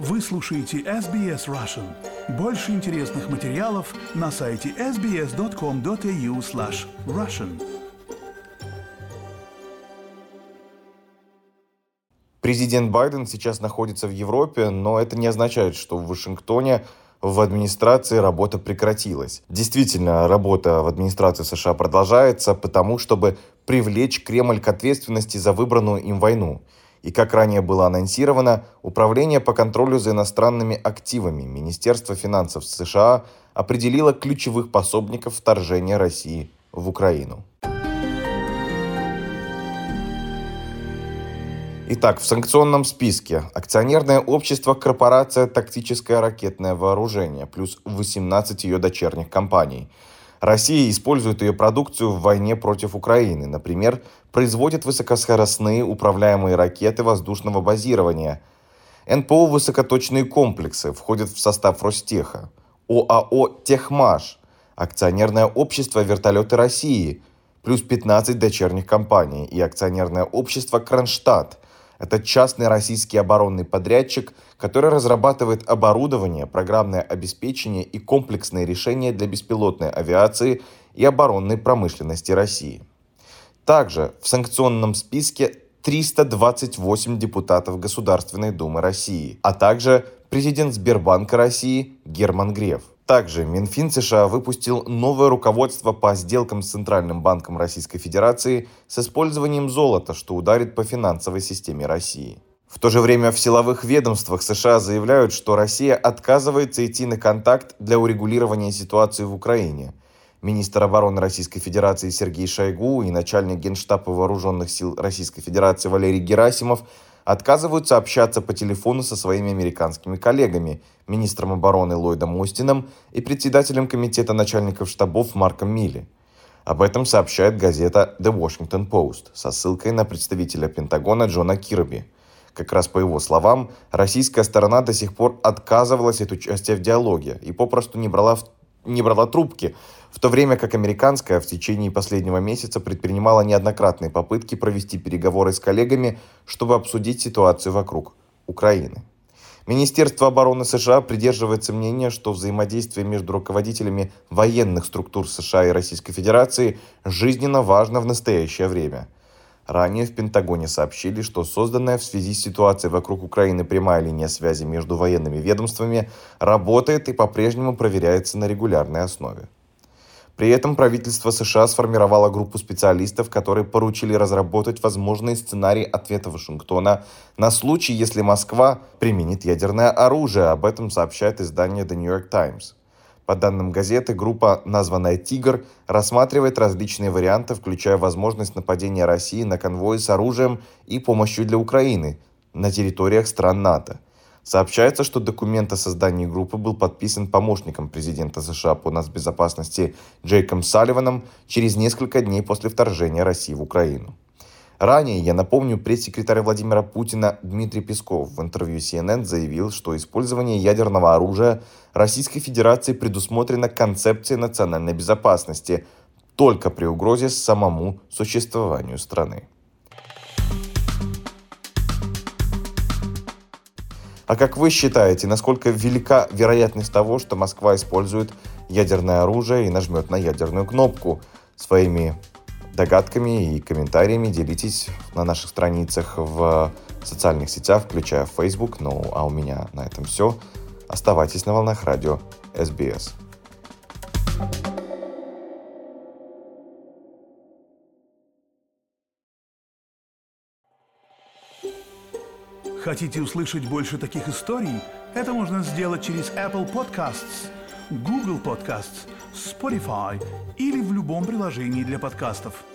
Вы слушаете SBS Russian. Больше интересных материалов на сайте sbs.com.au/russian. Президент Байден сейчас находится в Европе, но это не означает, что в Вашингтоне в администрации работа прекратилась. Действительно, работа в администрации США продолжается, потому чтобы привлечь Кремль к ответственности за выбранную им войну. И, как ранее было анонсировано, Управление по контролю за иностранными активами Министерства финансов США определило ключевых пособников вторжения России в Украину. Итак, в санкционном списке акционерное общество «Корпорация тактическое ракетное вооружение» плюс 18 ее дочерних компаний. Россия использует ее продукцию в войне против Украины. Например, производит высокоскоростные управляемые ракеты воздушного базирования. НПО «Высокоточные комплексы» входят в состав Ростеха. ОАО «Техмаш», акционерное общество «Вертолеты России», плюс 15 дочерних компаний, и акционерное общество «Кронштадт». Это частный российский оборонный подрядчик, который разрабатывает оборудование, программное обеспечение и комплексные решения для беспилотной авиации и оборонной промышленности России. Также в санкционном списке 328 депутатов Государственной Думы России, а также президент Сбербанка России Герман Греф. Также Минфин США выпустил новое руководство по сделкам с Центральным банком Российской Федерации с использованием золота, что ударит по финансовой системе России. В то же время в силовых ведомствах США заявляют, что Россия отказывается идти на контакт для урегулирования ситуации в Украине. Министр обороны Российской Федерации Сергей Шойгу и начальник Генштаба Вооруженных сил Российской Федерации Валерий Герасимов отказываются общаться по телефону со своими американскими коллегами, министром обороны Ллойдом Остином и председателем комитета начальников штабов Марком Милли. Об этом сообщает газета The Washington Post со ссылкой на представителя Пентагона Джона Кирби. Как раз по его словам, российская сторона до сих пор отказывалась от участия в диалоге и попросту не брала трубки, в то время как американская в течение последнего месяца предпринимала неоднократные попытки провести переговоры с коллегами, чтобы обсудить ситуацию вокруг Украины. Министерство обороны США придерживается мнения, что взаимодействие между руководителями военных структур США и Российской Федерации жизненно важно в настоящее время. Ранее в Пентагоне сообщили, что созданная в связи с ситуацией вокруг Украины прямая линия связи между военными ведомствами работает и по-прежнему проверяется на регулярной основе. При этом правительство США сформировало группу специалистов, которые поручили разработать возможные сценарии ответа Вашингтона на случай, если Москва применит ядерное оружие. Об этом сообщает издание The New York Times. По данным газеты, группа, названная «Тигр», рассматривает различные варианты, включая возможность нападения России на конвои с оружием и помощью для Украины на территориях стран НАТО. Сообщается, что документ о создании группы был подписан помощником президента США по нацбезопасности Джейком Салливаном через несколько дней после вторжения России в Украину. Ранее, я напомню, пресс-секретарь Владимира Путина Дмитрий Песков в интервью CNN заявил, что использование ядерного оружия Российской Федерации предусмотрено концепцией национальной безопасности только при угрозе самому существованию страны. А как вы считаете, насколько велика вероятность того, что Москва использует ядерное оружие и нажмет на ядерную кнопку? Своими догадками и комментариями делитесь на наших страницах в социальных сетях, включая Facebook. Ну, а у меня на этом все. Оставайтесь на волнах радио SBS. Хотите услышать больше таких историй? Это можно сделать через Apple Podcasts, Google Podcasts, Spotify или в любом приложении для подкастов.